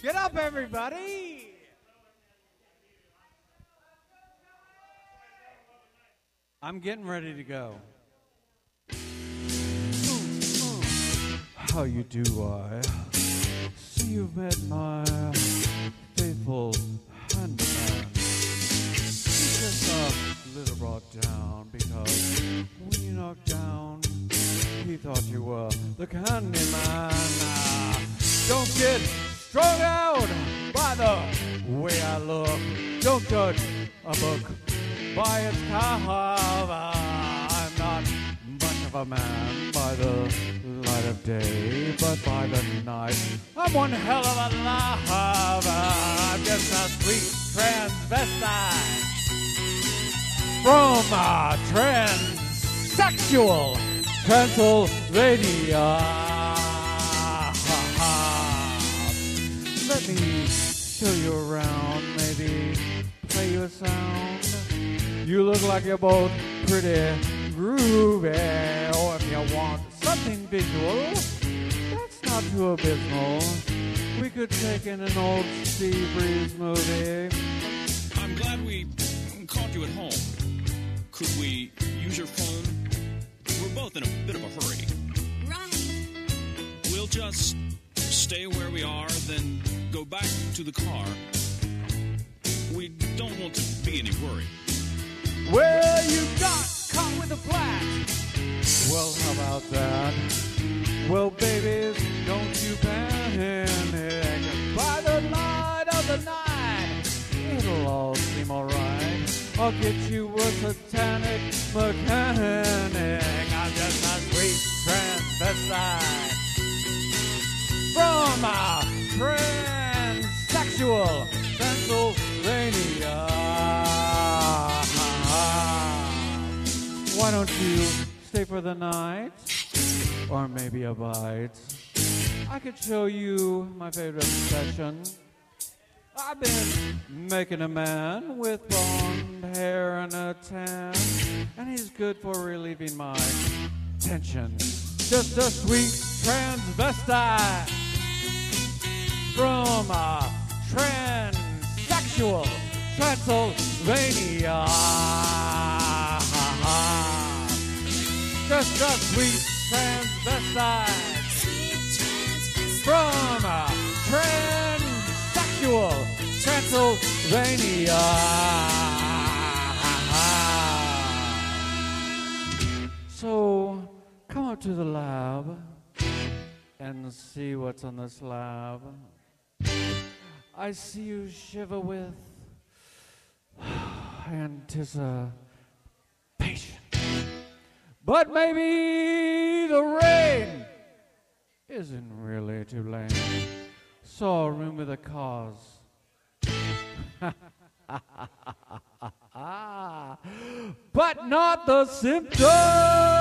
Get up, everybody! I'm getting ready to go. How you do, I see you've met my faithful handyman. He's just a little brought down because when you knocked down, he thought you were the Candyman. Don't get strung out by the way I look. Don't judge a book by its cover. I'm not much of a man by the light of day, but by the night I'm one hell of a lover. I'm just a sweet transvestite from transsexual Transylvania. Let me show you around, maybe play you a sound. You look like you're both pretty groovy. Or if you want something visual, that's not too abysmal. We could take in an old Steve Breeze movie. I'm glad we caught you at home. Could we use your phone? We're both in a bit of a hurry. Right. We'll just stay where we are, then go back to the car. We don't want to be any worry. Well, you got caught with a flat. Well, how about that? Well, babies, don't you panic. By the light of the night, it'll all seem alright. I'll get you a satanic mechanic. I'm just a sweet transvestite from a transsexual Pennsylvania. Why don't you stay for the night? Or maybe a bite? I could show you my favorite obsession. I've been making a man with blonde hair and a tan, and he's good for relieving my tension. Just a sweet transvestite from a transsexual Transylvania. Just a sweet transvestite from a transsexual Transylvania. So come up to the lab and see what's on the slab. I see you shiver with anticipation. But maybe the rain isn't really too lame. Saw a room with a cause. But not the symptoms.